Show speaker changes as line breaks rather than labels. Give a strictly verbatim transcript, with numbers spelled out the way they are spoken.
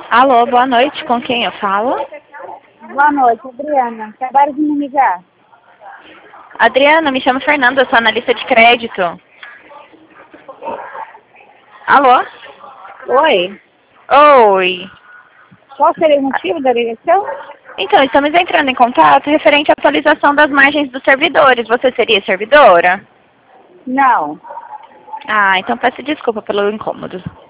Alô, boa noite. Com quem eu falo?
Boa noite, Adriana. Acabaram de me ligar.
Adriana, me chamo Fernanda, eu sou analista de crédito. Alô?
Oi.
Oi.
Qual seria o motivo da ligação?
Então, estamos entrando em contato referente à atualização das margens dos servidores. Você seria servidora?
Não.
Ah, então peço desculpa pelo incômodo.